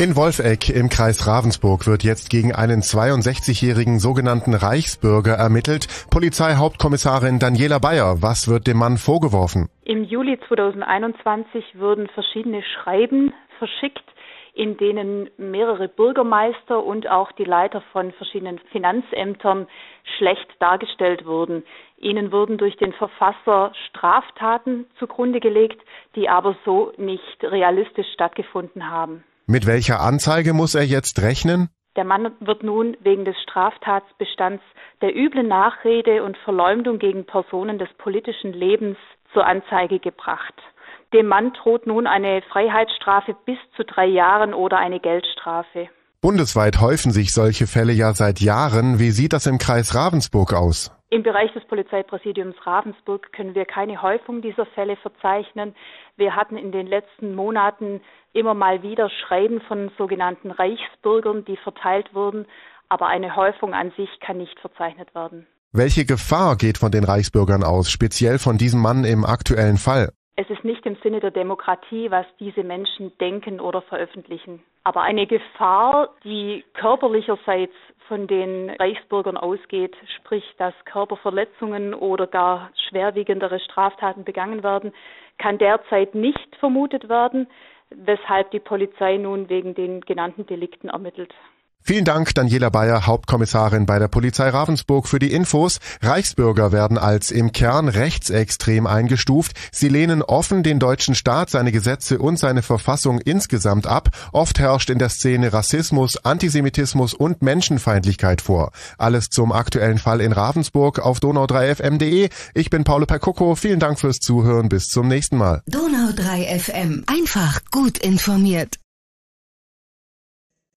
In Wolfegg im Kreis Ravensburg wird jetzt gegen einen 62-jährigen sogenannten Reichsbürger ermittelt. Polizeihauptkommissarin Daniela Bayer, was wird dem Mann vorgeworfen? Im Juli 2021 wurden verschiedene Schreiben verschickt, in denen mehrere Bürgermeister und auch die Leiter von verschiedenen Finanzämtern schlecht dargestellt wurden. Ihnen wurden durch den Verfasser Straftaten zugrunde gelegt, die aber so nicht realistisch stattgefunden haben. Mit welcher Anzeige muss er jetzt rechnen? Der Mann wird nun wegen des Straftatbestands der üblen Nachrede und Verleumdung gegen Personen des politischen Lebens zur Anzeige gebracht. Dem Mann droht nun eine Freiheitsstrafe bis zu 3 Jahren oder eine Geldstrafe. Bundesweit häufen sich solche Fälle ja seit Jahren. Wie sieht das im Kreis Ravensburg aus? Im Bereich des Polizeipräsidiums Ravensburg können wir keine Häufung dieser Fälle verzeichnen. Wir hatten in den letzten Monaten immer mal wieder Schreiben von sogenannten Reichsbürgern, die verteilt wurden, aber eine Häufung an sich kann nicht verzeichnet werden. Welche Gefahr geht von den Reichsbürgern aus, speziell von diesem Mann im aktuellen Fall? Es ist nicht im Sinne der Demokratie, was diese Menschen denken oder veröffentlichen. Aber eine Gefahr, die körperlicherseits von den Reichsbürgern ausgeht, sprich, dass Körperverletzungen oder gar schwerwiegendere Straftaten begangen werden, kann derzeit nicht vermutet werden, weshalb die Polizei nun wegen den genannten Delikten ermittelt. Vielen Dank, Daniela Bayer, Hauptkommissarin bei der Polizei Ravensburg, für die Infos. Reichsbürger werden als im Kern rechtsextrem eingestuft. Sie lehnen offen den deutschen Staat, seine Gesetze und seine Verfassung insgesamt ab. Oft herrscht in der Szene Rassismus, Antisemitismus und Menschenfeindlichkeit vor. Alles zum aktuellen Fall in Ravensburg auf donau3fm.de. Ich bin Paolo Percocco. Vielen Dank fürs Zuhören. Bis zum nächsten Mal. Donau3 FM. Einfach gut informiert.